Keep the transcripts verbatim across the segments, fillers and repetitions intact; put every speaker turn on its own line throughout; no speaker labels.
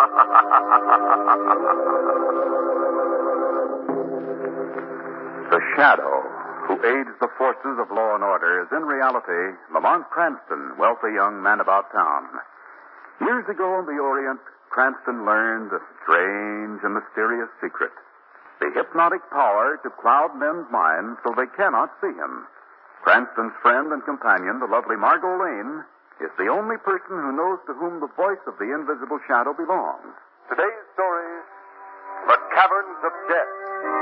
The Shadow, who aids the forces of law and order, is in reality Lamont Cranston, wealthy young man about town. Years ago in the Orient, Cranston learned a strange and mysterious secret. The hypnotic power to cloud men's minds so they cannot see him. Cranston's friend and companion, the lovely Margot Lane, is the only person who knows to whom the voice of the invisible shadow belongs.
Today's story, The Caverns of Death.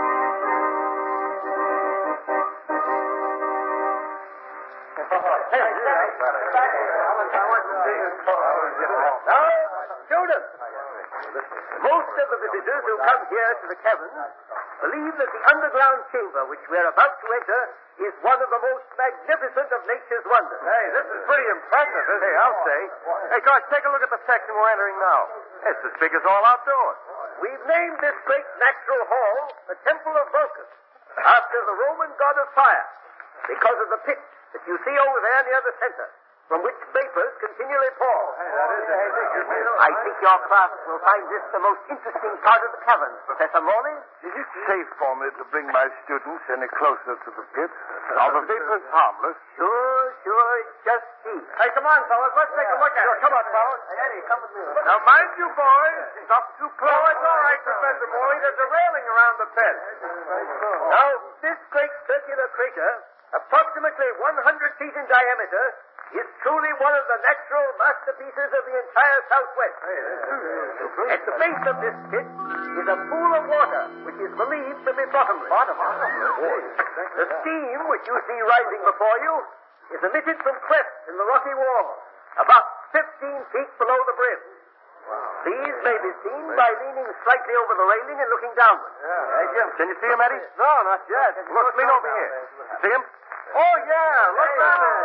Now, students, most of the visitors who come here to the caverns believe that the underground chamber which we're about to enter is one of the most magnificent of nature's wonders.
Hey, this is pretty impressive, isn't it? I'll say. Hey, George, take a look at the section we're entering now. It's as big as all outdoors.
We've named this great natural hall the Temple of Vulcan, after the Roman god of fire, because of the pit that you see over there near the center, from which vapors continually pour.
Hey, that is interesting.
I think your class will find this the most interesting part of the cavern, Professor Morley.
Is it safe for me to bring my students any closer to the pit? Are the vapors harmless?
Sure, sure, it's just see.
Hey, come on, fellas. Let's take a look at it. Come on, fellas.
Hey, Eddie, come with me.
Now, mind you, boys, stop too close. Oh, it's all right, Professor Morley. There's a railing around the pit.
Now, this great circular crater, approximately one hundred feet in diameter, is truly one of the natural masterpieces of the entire Southwest. At the base of this pit is a pool of water, which is believed to be bottomless. The steam which you see rising before you is emitted from clefts in the rocky wall, about fifteen feet below the brim. These may be seen by leaning slightly over the railing and looking downward.
Hey, Jim, can you see him, Eddie?
No, not yet.
Look, lean over here. See him? Oh, yeah. Look down there.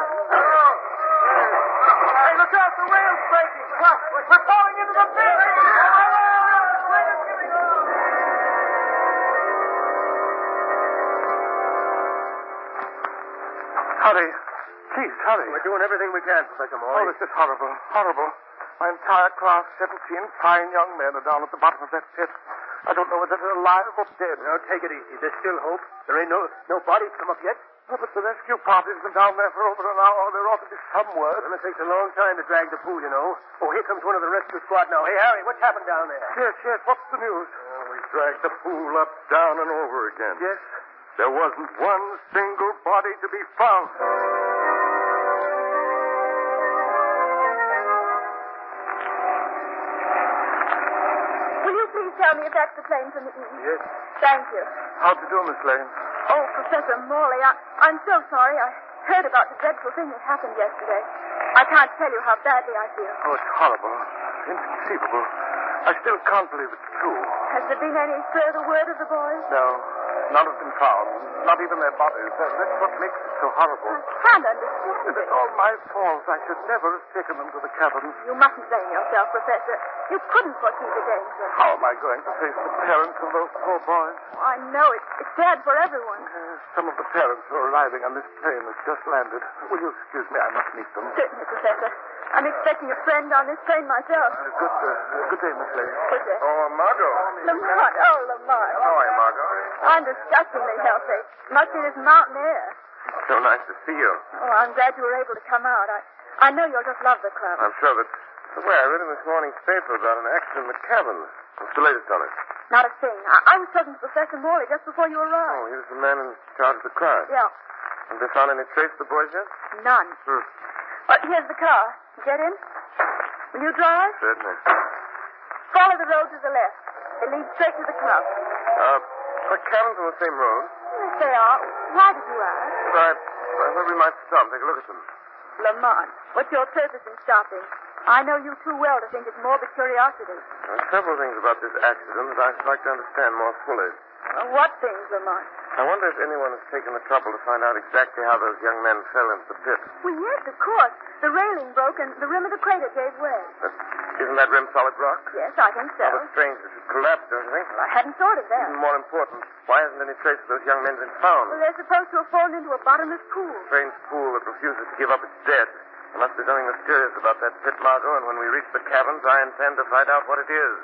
Hey, look out. The rail's breaking. We're falling into the pit. Hurry. Please, hurry.
We're doing everything we can, Professor Morley.
Oh, this is horrible. Horrible. My entire class, seventeen fine young men, are down at the bottom of that pit. I don't know whether they're alive or dead.
Now, take it easy. There's still hope. There ain't no, no bodies come up yet.
Oh, but the rescue party's been down there for over an hour. There ought to be some word.
Well, it takes a long time to drag the pool, you know. Oh, here comes one of the rescue squad now. Hey, Harry, what's happened down there?
Yes, yes. What's the news?
Oh, we dragged the pool up, down, and over again.
Yes?
There wasn't one single body to be found.
Will you please tell me if that's the plane from the east?
Yes.
Thank you.
How'd you do, Miss Lane?
Oh, Professor Morley, I, I'm so sorry. I heard about the dreadful thing that happened yesterday. I can't tell you how badly I feel.
Oh, it's horrible. Inconceivable. I still can't believe it's true.
Has there been any further word of the boys?
No. None have been found. Not even their bodies. That's what makes it so horrible.
I can't understand
It's
it.
all my fault. I should never have taken them to the caverns.
You mustn't blame yourself, Professor. You couldn't foresee the danger.
How am I going to face the parents of those poor boys?
Oh, I know. It's, it's sad for everyone.
Uh, some of the parents who are arriving on this plane has just landed. Will you excuse me? I must meet them.
Certainly, Professor. I'm expecting a friend on this plane myself.
Uh, good, uh, good day, Miss Lane.
Good day.
Oh, Margot.
Lamont. Oh, Lamont.
How are you, Margot?
I'm disgustingly healthy. Must be this mountain air.
So nice to see you.
Oh, I'm glad you were able to come out. I, I know you'll just love the club.
I'm sure that... Well, I read in this morning's paper about an accident in the cabin. What's the latest on it?
Not a thing. I, I was talking to Professor Morley just before you
Oh,
arrived.
he was the man in charge of the crowd.
Yeah,
Have they found any trace of the boys yet?
none.
Hmm.
But here's the car. Get in. Will you drive?
Certainly.
Follow the road to the left. It leads straight to the club.
Uh, the cabins on the same road.
Yes, they are. Why did you ask?
I, I thought we might stop and take a look at them.
Lamont, what's your purpose in stopping? I know you too well to think it's morbid curiosity.
There are several things about this accident that I'd like to understand more fully.
Uh, what things, Lamont?
I wonder if anyone has taken the trouble to find out exactly how those young men fell into the pit.
Well, yes, of course. The railing broke and the rim of the crater gave way.
But isn't that rim solid rock?
Yes, I think so.
Rather strange that it collapsed, don't you think?
Well, I hadn't thought of that.
Even more important, why hasn't any trace of those young men been found?
Well, they're supposed to have fallen into a bottomless pool.
A strange pool that refuses to give up its dead. There must be something mysterious about that pit, Margot, and when we reach the cabins, I intend to find out what it is.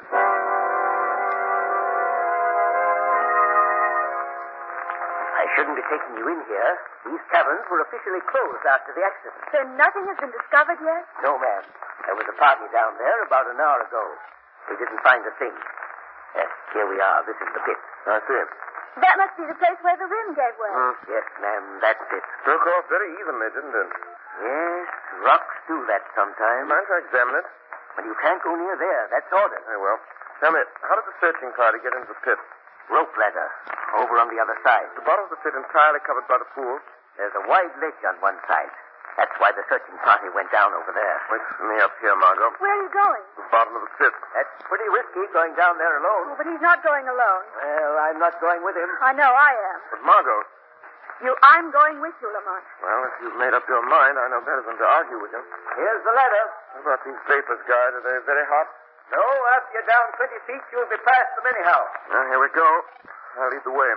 I shouldn't be taking you in here. These cabins were officially closed after the accident.
Then nothing has been discovered yet?
No, ma'am. There was a party down there about an hour ago. We didn't find a thing. Yes, here we are. This is the pit.
I see it.
That must be the place where the rim gave way.
Hmm.
Yes, ma'am, that's it.
Broke off very evenly, didn't it?
Yes, rocks do that sometimes.
Mind if I examine it?
But you can't go near there. That's ordered.
Very well. Tell me, how did the searching party get into the pit?
Rope ladder. Over on the other side.
The bottom of the pit entirely covered by the pool?
There's a wide ledge on one side. That's why the searching party went down over there.
Wait for me up here, Margot.
Where are you going?
The bottom of the pit.
That's pretty risky going down there
Oh,
alone.
but he's not going alone.
Well, I'm not going with him.
I know I am.
But Margot,
You, I'm going with you, Lamont.
well, if you've made up your mind, I know better than to argue with you.
Here's the ladder.
How about these vapors, guide? Are they very hot?
No, after you're down twenty feet, you'll be past them anyhow.
Well, here we go. I'll lead the way.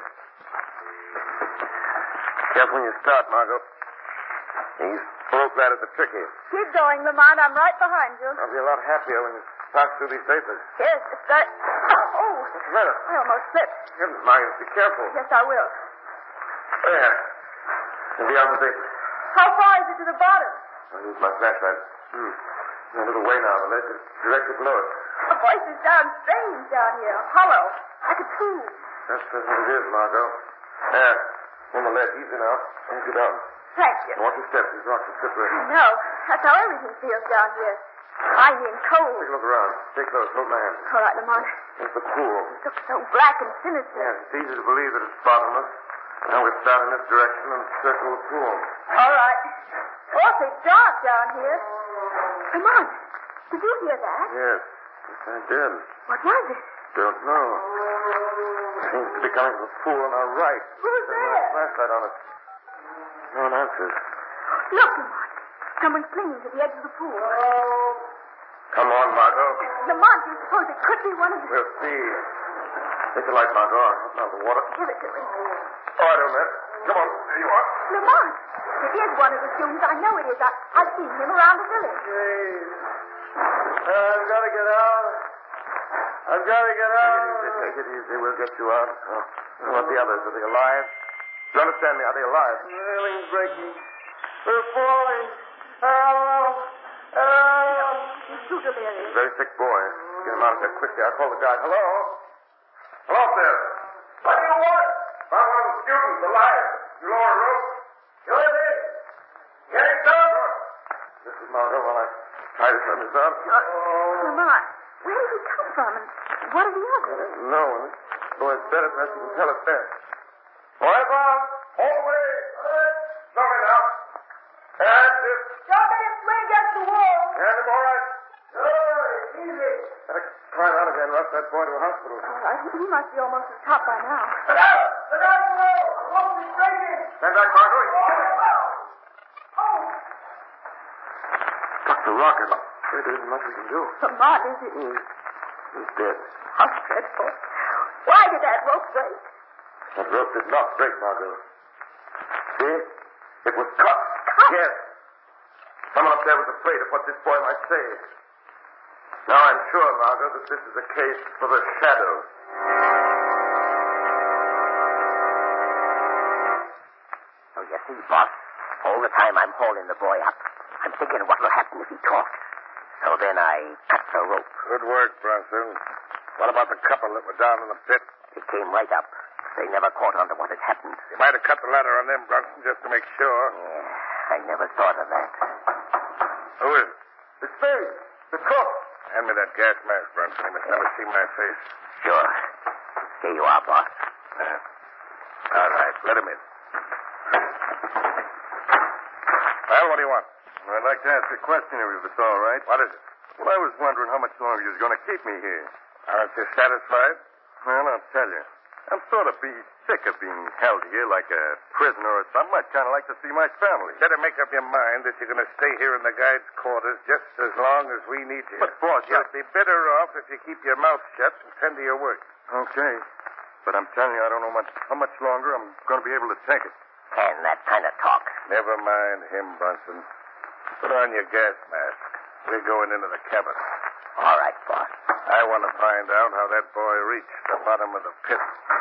Careful when you start, Margot. These rope ladders are tricky.
Keep going, Lamont. I'm right behind you.
I'll be a lot happier when you pass through these vapors.
Yes, it's that. Oh,
What's the matter?
I almost slipped.
Heavens, Margot, be careful.
Yes, I will.
There. And beyond the vapors.
How far is it to the bottom?
I'll use my flashlight. Hmm. A little way now. The ledge is directly below it.
The voices sound strange down here. Hollow. Like a tube.
That's just what it is, Margot. There. On the ledge. Easy now. Don't get down.
Thank you.
Watch your steps. These rocks are slippery.
I know. That's how everything feels down here. Grimy and cold.
Take a look around. Stay close. Hold my hand.
All right, Lamont.
There's the pool.
It looks so black and sinister.
Yes, it's easy to believe that it's bottomless. Now we start in this direction and circle the pool.
All right. Awfully dark down here. Lamont, did you hear that?
Yes. Yes, I did.
What was it?
Don't know. Seems to be coming from the pool on our right.
Who's
There's
there?
my flashlight on it. No one answers.
Look, Lamont. Someone's clinging to the edge of the pool.
Come on, Margot.
Lamont, do you suppose it could be one of the...
We'll see. Take the light, Margot. I'll open out the water.
Give it to me.
Oh, I don't know. Come on. There you are.
Lamont, it is one of the students. I know it is. I, I've seen him around the village.
I've got to get out. I've got to get out. Take it easy. Take it easy. We'll get you out. Oh. What about the others? Are they alive? Do you understand me? Are they alive?
The railing's breaking. We're falling. Help! Help!
He's too delirious.
Very sick boy. Get him out of there quickly. I'll call the guide. Hello? Hello up there. What do you want? Found one of the students alive. You lower a rope? Sure did. Get it done. This is Margot while I tie this on his arm.
Lamont, where did he come from? And what are the others?
No, this boy's better than you can tell us best. Wipe out. All the way. Stop it now. That's it.
Don't let him swing against the wall.
Hand him all right.
Good. Easy.
Better climb out again and rush that boy to a hospital.
All right, he must be almost at the top by now.
Look out! Look out below! The rope is breaking!
Stand back, Margot.
Oh,
Struck the rocket. There isn't much we can do.
Lamont, is it?
He's, he's dead.
How dreadful. Why did that rope break?
That rope did not break, Margot. See? It was cut.
Cut?
Yes. Someone up there was afraid of what this boy might say. Now I'm sure, Margot, that this is a case for the shadow.
Oh, you see, boss, all the time I'm hauling the boy up, I'm thinking what will happen if he talks. So then I cut the rope.
Good work, Bronson. What about the couple that were down in the pit?
It came right up. They never caught on to what had happened.
You might have cut the ladder on them, Bronson, just to make sure.
Yeah, I never thought of that.
Who is it? It's Spade, the cook. Hand me that gas mask, Bronson. He must never see my face.
Sure. Here you are, boss.
Yeah. All right, let him in. Well, what do you want?
I'd like to ask a question if it's all right.
What is it?
Well, I was wondering how much longer you was going to keep me here.
Aren't you satisfied?
Well, I'll tell you. I'm sort of be sick of being held here like a prisoner or something. I'd kind of like to see my family.
Better make up your mind that you're going to stay here in the guide's quarters just as long as we need you.
But, boss,
You'd
I-
be better off if you keep your mouth shut and tend to your work.
Okay. But I'm telling you, I don't know much, how much longer I'm going to be able to take it.
And that kind of talk.
Never mind him, Bronson.
Put on your gas mask. We're going into the cabin.
All right, boss.
I want to find out how that boy reached the bottom of the pit.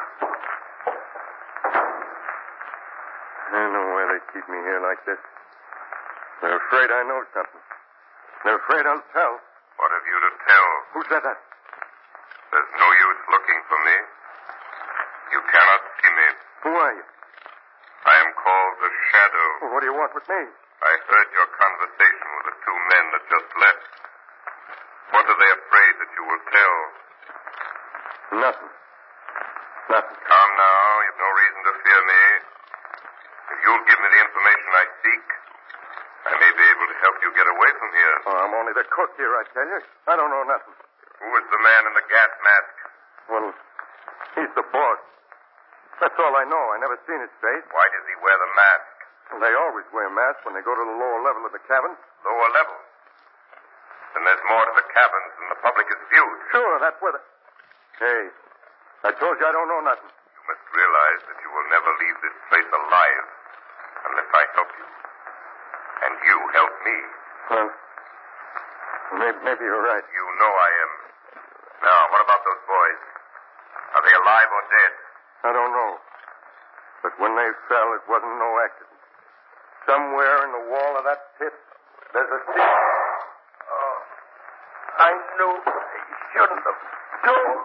I don't know why they keep me here like this. They're afraid I know something. They're afraid I'll tell.
What have you to tell?
Who said that?
There's no use looking for me. You cannot see me.
Who are you?
I am called the Shadow.
Well, what do you want with me?
I heard your conversation with the two men that just left. What are they afraid that you will tell?
Nothing. Nothing.
Come now. You've no reason to fear me. If you'll give me the information I seek, I may be able to help you get away from here.
Oh, I'm only the cook here, I tell you. I don't know nothing.
Who is the man in the gas mask?
Well, he's the boss. That's all I know. I never seen his face.
Why does he wear the mask?
Well, they always wear masks when they go to the lower level of the cabin.
Lower level? Then there's more to the cabins than the public has viewed.
Sure, that's where the... Hey, I told you I don't know nothing.
You must realize that you will never leave this place alive unless I help you. And you help me.
Well, maybe, maybe you're right.
You know I am. Now, what about those boys? Are they alive or dead?
I don't know. But when they fell, it wasn't no accident. Somewhere in the wall of that pit, there's a secret.
Oh, I knew I shouldn't have told.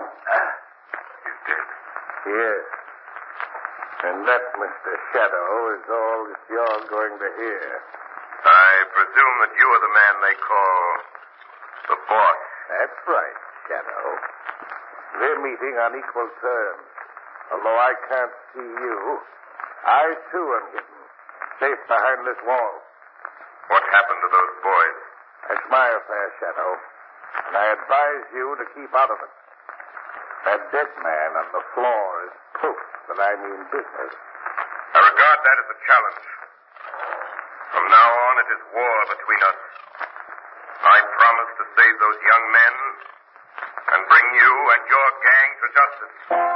He's dead.
Yes. And that, Mister Shadow, is all that you're going to hear.
I presume that you are the man they call the boss.
That's right, Shadow. We're meeting on equal terms. Although I can't see you, I too am hidden, safe behind this wall.
What happened to those boys?
That's my affair, Shadow. And I advise you to keep out of it. That dead man on the floor is proof that I mean business.
I regard that as a challenge. From now on, it is war between us. I promise to save those young men and bring you and your gang to justice.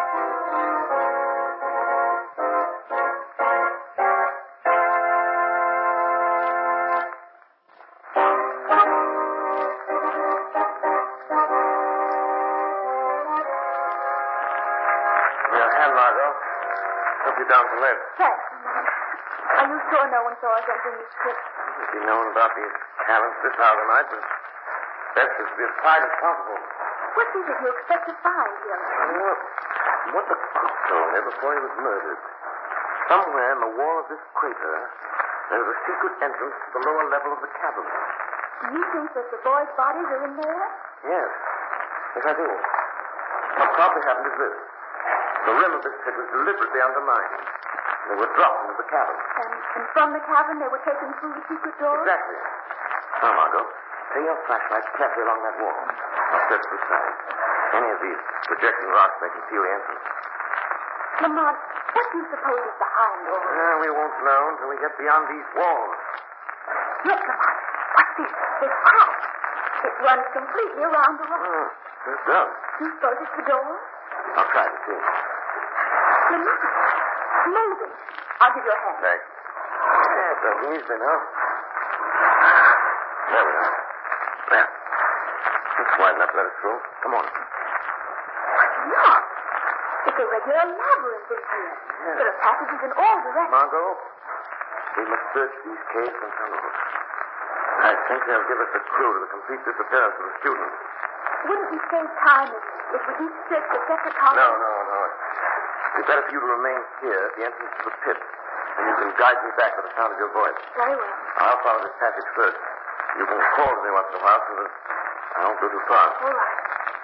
Your hand, Margot. Help you down to live.
Thanks, Mom. Are you sure no one saw us entering this trip?
If you'd known about these cabins this hour of the night, but best is to be as quiet as possible.
What is it you expect to find here?
Well, what the cook told me before he was murdered. Somewhere in the wall of this crater, there's a secret entrance to the lower level of the cabin.
Do you think that the boys' bodies are in there?
Yes. Yes, I do. What probably happened is this. The rim of this pit was deliberately undermined. They were dropped into the cabin.
And, and from the cabin they were taken through the secret door?
Exactly. Now, Margot, take your flashlight carefully along that wall. I'll search the side. Any of these projecting rocks may conceal the entrance.
Lamont, what do you suppose is behind all this?
Uh, we won't know until we get beyond these walls.
Look, Lamont. What's this? This path. It runs completely around the rock.
Oh, it does.
Do you suppose it's the door?
I'll try to see.
Lamont, maybe. I'll give you a hand.
Thanks. Yeah, it's so easy now. There we are. There. It's wide enough to let us through. Come on.
Look. It's a regular labyrinth in here.
Yeah.
There are passages in all directions.
Margot, we must search these caves and tunnels. I think they'll give us a clue to the complete disappearance of the students.
Wouldn't we save time if, if we each searched the separate columns?
No, no, no. It's better for you to remain here at the entrance to the pit, and you can guide me back to the sound of your voice.
Very well.
I'll follow this passage first. You can call to me once in a while so that I won't go too far.
All right.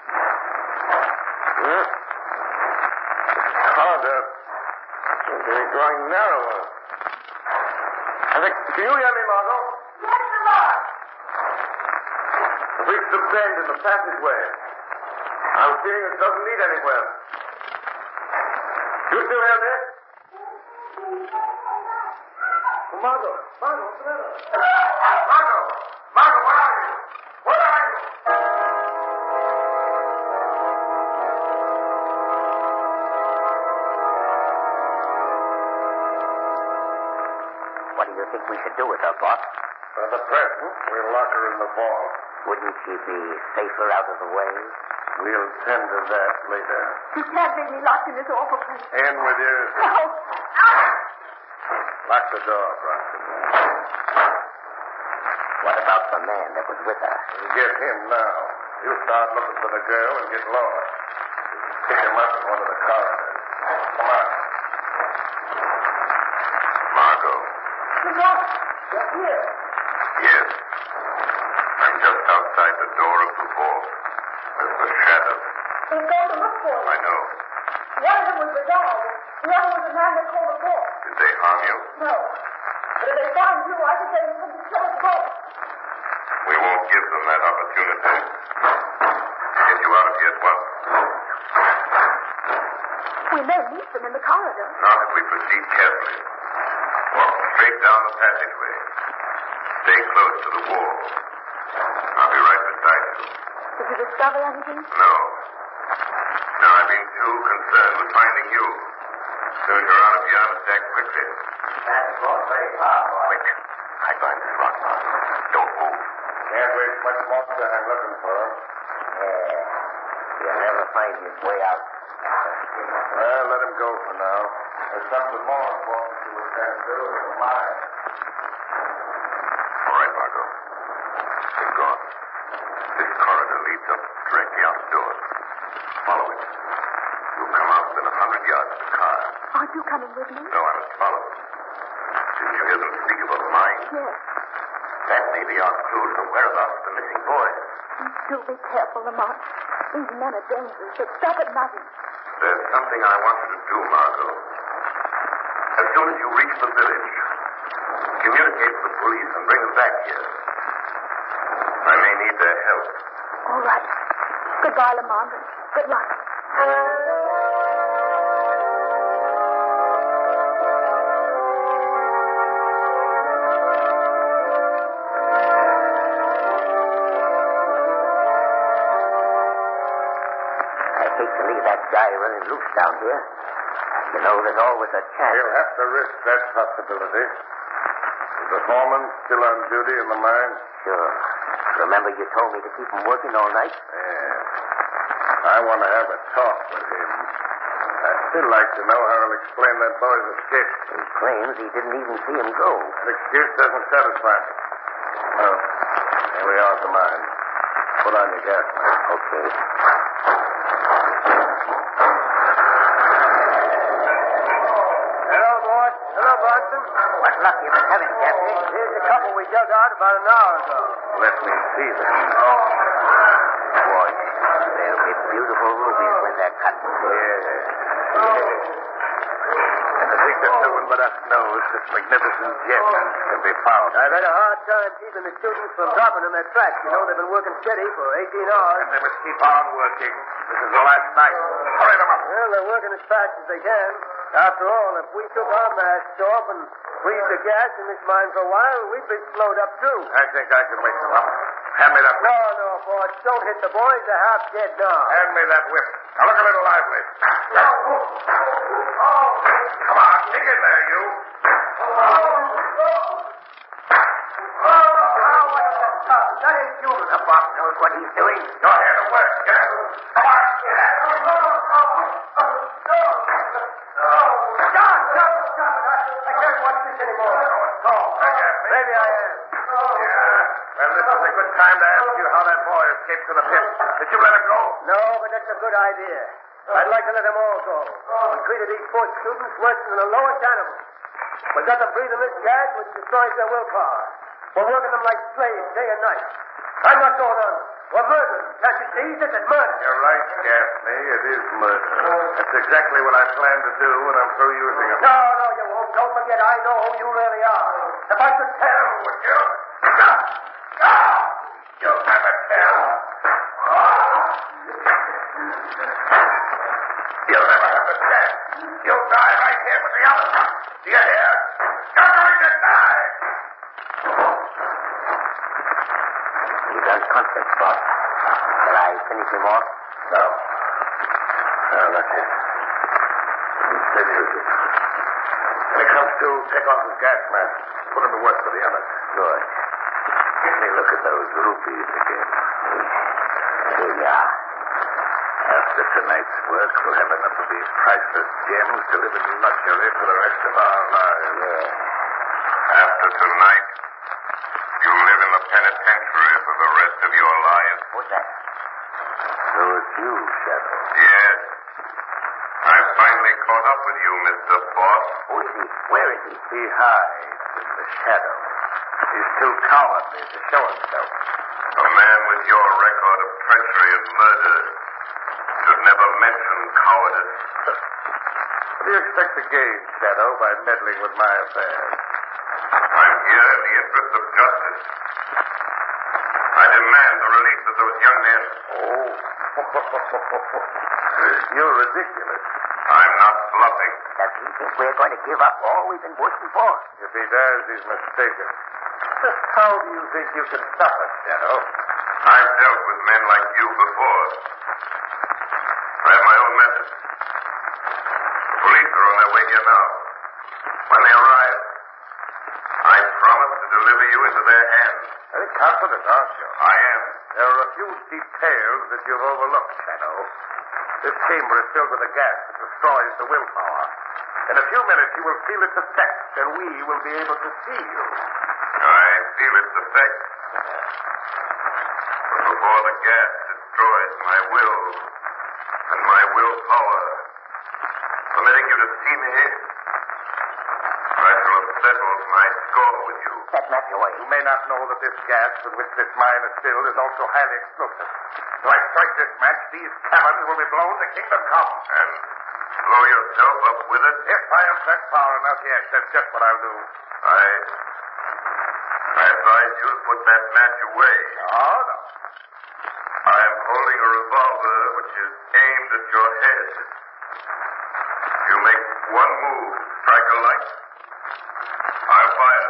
Yeah. It's harder. Seems to be growing narrower. I think... Can you hear me, Margot?
Yes, Lamont.
I've reached the bend in the passageway. I'm feeling it doesn't lead anywhere. You still hear me? Margot, Margot, what's the matter? Margot! Margot, where are you? Where are you?
What do you think we should do with her, boss?
For the present, we'll lock her in the vault.
Wouldn't she be safer out of the way?
We'll tend to that later.
You can't leave me locked in this awful place.
In with you.
No.
Lock the door, Bronson.
What about the man that was with her?
We'll get him now. You start looking for the girl and get lost. Pick him up in one of the corridors. Come on.
Margot.
Lamont, you're here.
Yes. I'm just outside the door of the vault. There's a shadow.
They're going to look for you.
I know.
One of them was the guy. The other was the man they called the boss.
Did they harm you?
No. But if they find you, I think they will kill us both.
We won't give them that opportunity. Get you out of here at once.
We may meet them in the corridor.
Not if we proceed carefully. Walk straight down the passageway. Stay close to the wall. I'll be right beside you.
Did you discover anything?
No. No, I've been too concerned with finding you. Soon you're out of here, I'll attack quickly.
That's all very far, boy.
Quick. I find this rock. Don't move.
Can't waste much more time looking for him.
Yeah. He'll never find his way out.
Well, let him go for now. There's something more important to attend to than the mine.
All right, Margot. They've gone. This corridor leads up directly outdoors. Follow it. You'll come out within a hundred yards of the car.
Aren't you coming with me?
No, I must follow. Didn't you hear them speak about a mine?
Yes.
That may be our clue to the whereabouts of the missing boys.
Do be careful, Lamont. These men are dangerous. They stop at nothing.
There's something I want you to do, Margot. As soon as you reach the village, communicate with the police and bring them back here. I may need their help.
All right. Goodbye, Lamont. Good luck.
I hate to leave that guy running loose down here. You know, there's always a chance.
He'll have to risk that possibility. Is the foreman still on duty in the mine?
Sure. Remember you told me to keep him working all night?
Yeah. I want to have a talk with him. I'd still like to know how he'll explain that boy's escape.
He claims he didn't even see him go.
That excuse doesn't satisfy me. Oh, here we are at the mine. Put on your gas mask.
Okay.
Hello, boys. Hello, Bronson.
What luck you been having, Captain?
Here's a couple we dug out about an hour ago.
Let me see them.
Boy, they'll be beautiful rubies when they're cut.
Yeah. And I think that no one but us knows this magnificent gem can be found.
I've had a hard time keeping the students from dropping them at tracks. You know, they've been working steady for eighteen hours.
And they must keep on working. This is the last night. Hurry them up.
Well, they're working as fast as they can. After all, if we took our masks off and breathed the gas in this mine for a while, we'd be slowed up, too.
I think I can wake them up. Hand me that whip.
No, no, boys. Don't hit the boys. They're half dead now.
Hand me that whip. Now look a little lively. Come on, dig in there, you.
That is you. The boss knows what he's doing.
Go ahead and work. Get it. Come on.
Maybe I am.
Yeah. Well, this is a good time to ask you how that boy escaped to the pit. Did you let him go?
No, but that's a good idea. I'd like to let them all go. We treated these poor students worse than the lowest animals. We got them breathing this gas which destroys their willpower. We're working them like slaves day and night. I'm not going on. We're murdering. Can't you see? This is murder.
You're right, Gaffney. It is murder. That's exactly what I plan to do when I'm through using them.
No, no, you won't. Don't forget I know who you really are. If I could tell...
Would you? You'll never tell. You'll never have a chance. You'll die right here with the others. Do you hear? You're going to die.
He's unconscious, boss. Shall I finish him off?
No. No, that's it. He's steady as it. When he comes to, take off his gas mask. Put him to work for the others.
Good.
Let me look at those rupees again. Here you are. After tonight's work, we'll have enough of these priceless gems to live in luxury for the rest of our lives.
Yeah. After tonight, you'll live in the penitentiary for the rest of your lives.
What's that? So it's you, Shadow.
Yes. I finally caught up with you, Mister Boss.
Who is he? Where is he? He hides in the shadow. He's too cowardly to show himself.
A man with your record of treachery and murder should never mention cowardice.
What do you expect to gain, Shadow, by meddling with my affairs?
I'm here in the interest of justice. I demand the release of those young men.
Oh. You're ridiculous.
I'm not bluffing.
Does he think we're going to give up all we've been working for?
If he does, he's mistaken. Just how do you think you can stop us, Shadow?
I've dealt with men like you before. I have my own methods. The police are on their way here now. When they arrive, I promise to deliver you into their hands.
Very confident, aren't you?
I am.
There are a few details that you've overlooked, Shadow. This chamber is filled with a gas that destroys the willpower. In a few minutes, you will feel its effects, and we will be able to see you.
I feel its effects. But before the gas destroys my will and my willpower, permitting you to see me, I shall have settled my score with you.
That's not your way.
You may not know that this gas with which this mine is filled is also highly explosive. If I strike this match, these caverns will be blown to kingdom come.
And blow yourself up with it?
If I am pressed far enough, yes, that's just what I'll do.
I... I advise you to put that match away.
Oh, no.
I am holding a revolver which is aimed at your head. If you make one move to strike a light, I'll fire.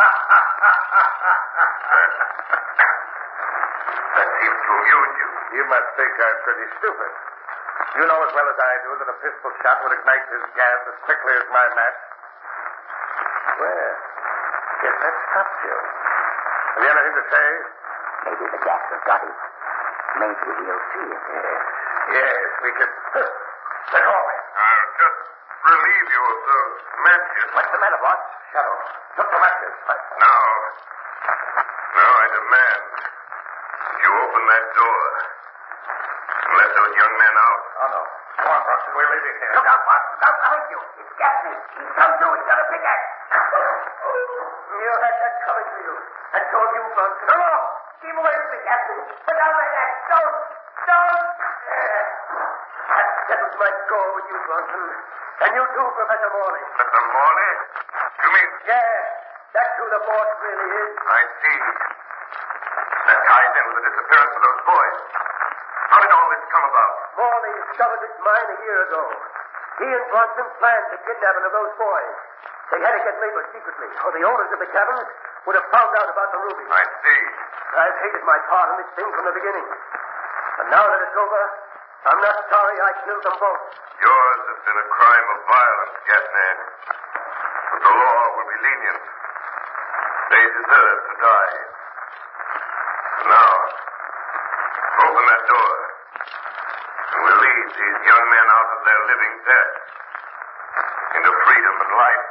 That seems to amuse you.
You must think I'm pretty stupid. You know as well as I do that a pistol shot would ignite this gas as quickly as my match. Well, yes, that stops you. Have you anything to say?
Maybe the gas has got him. Maybe we'll see him.
Yes, yes, we can. Let go of me.
I'll just relieve you of those matches.
What's the matter, boss? Shadow. Took the matches.
Now, now I demand that you open that door and let those young men out.
Oh, no. Come on, Bronson. We're leaving here.
Look out, boss. Look out behind you. It's Gaffney. He's come through. He's got a pickaxe.
You had that coming to you. I told you, Bronson.
No, no. Keep away from me, Captain. Put down that axe. Don't. Don't.
Yeah. That settles my score with you, Bronson. And you too, Professor Morley.
Mister Morley? You mean...
Yeah, that's who the boss really is.
I see. That ties in with the disappearance of those boys. How did all this come about?
Morley discovered this mine a year ago. He and Bronson planned the kidnapping of those boys. They had to get labor secretly, or the owners of the cabins would have found out about the rubies.
I see.
I've hated my part in this thing from the beginning. And now that it's over, I'm not sorry I killed them both.
Yours has been a crime of violence, Gaffney. But the law will be lenient. They deserve to die. And now, open that door. And we'll lead these young men out of their living death into freedom and life.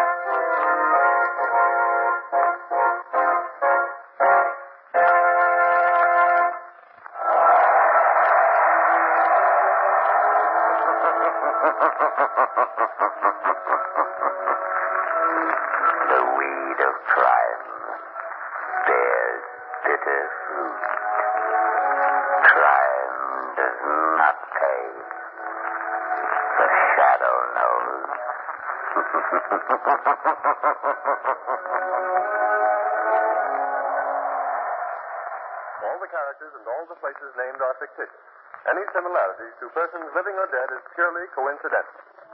The weed of crime bears bitter fruit. Crime does not pay. The shadow knows.
All the characters and all the places named are fictitious. Any similarities to persons living or dead is purely coincidental.